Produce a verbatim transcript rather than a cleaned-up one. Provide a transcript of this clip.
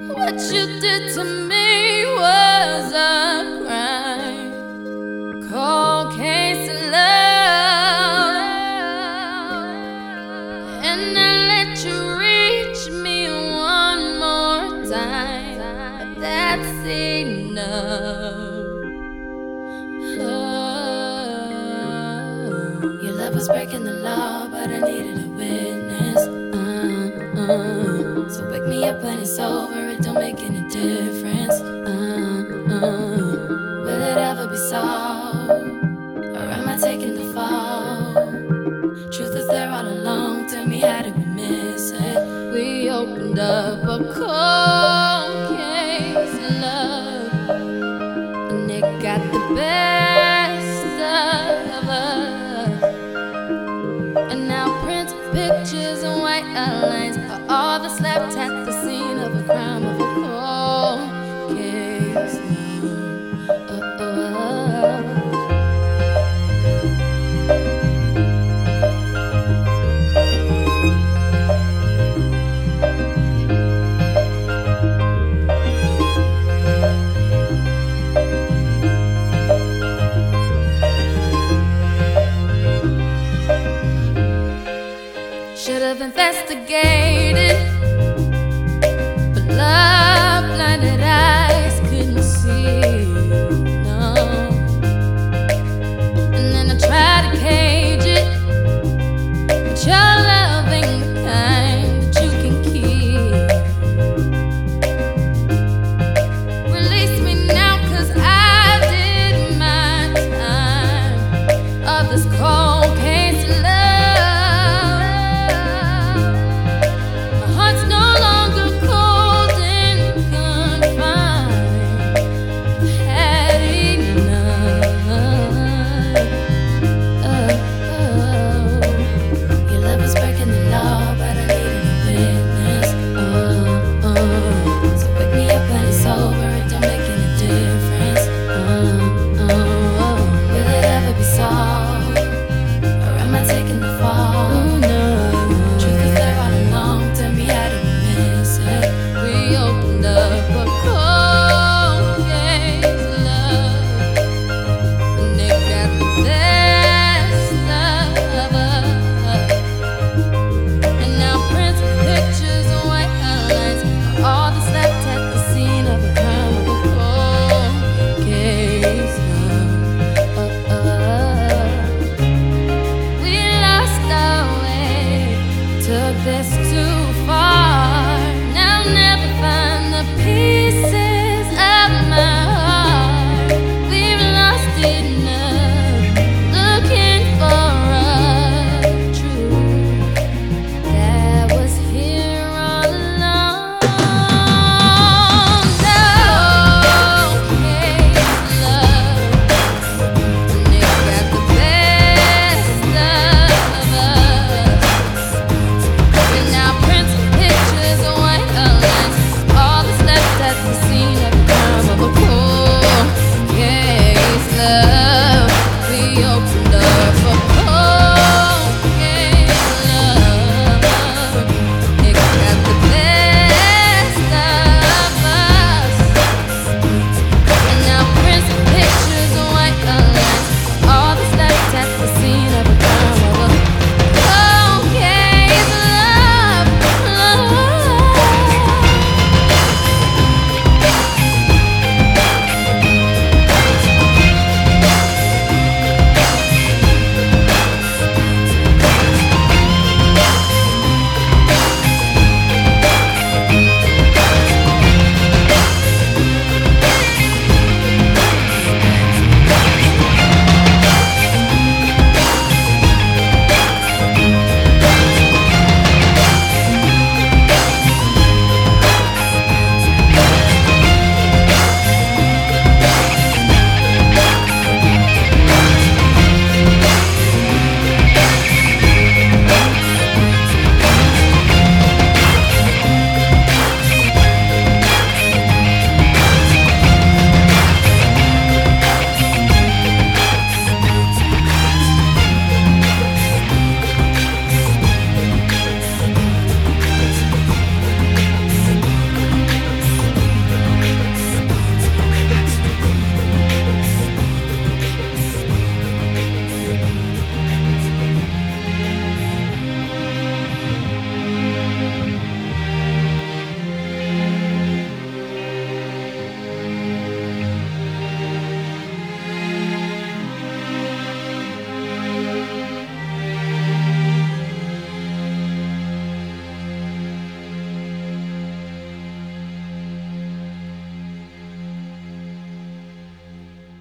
What you did to me was a crime, cold case of love, and I let you reach me one more time, but that's enough. Oh. Your love was breaking the law, but I needed a witness. Uh-uh. So wake me up when it's over, it don't make any difference. Uh-uh. Will it ever be solved, or am I taking the fall? Truth is there all along, tell me how did we miss it? We opened up a cold case of love, and it got the best of us. And now prints, pictures, and white outlines are all that's left at the scene.